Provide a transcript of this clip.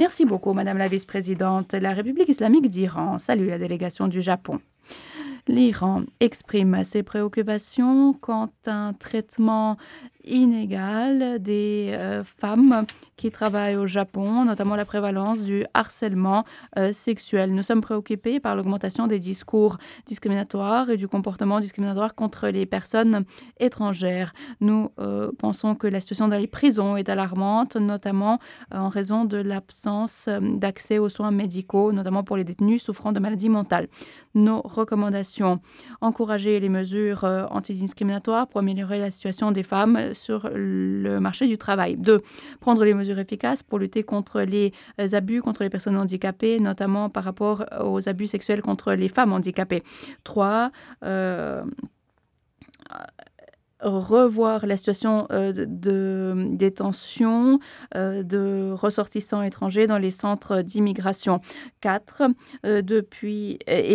Merci beaucoup, Madame la vice-présidente. La République islamique d'Iran salue la délégation du Japon. L'Iran exprime ses préoccupations quant à un traitement inégal des femmes qui travaillent au Japon, notamment la prévalence du harcèlement sexuel. Nous sommes préoccupés par l'augmentation des discours discriminatoires et du comportement discriminatoire contre les personnes étrangères. Nous pensons que la situation dans les prisons est alarmante, notamment en raison de l'absence d'accès aux soins médicaux, notamment pour les détenus souffrant de maladies mentales. Nos recommandations: encourager les mesures antidiscriminatoires pour améliorer la situation des femmes sur le marché du travail. 2. Prendre les mesures efficaces pour lutter contre les abus contre les personnes handicapées, notamment par rapport aux abus sexuels contre les femmes handicapées. 3. Revoir la situation de détention de ressortissants étrangers dans les centres d'immigration. 4. Depuis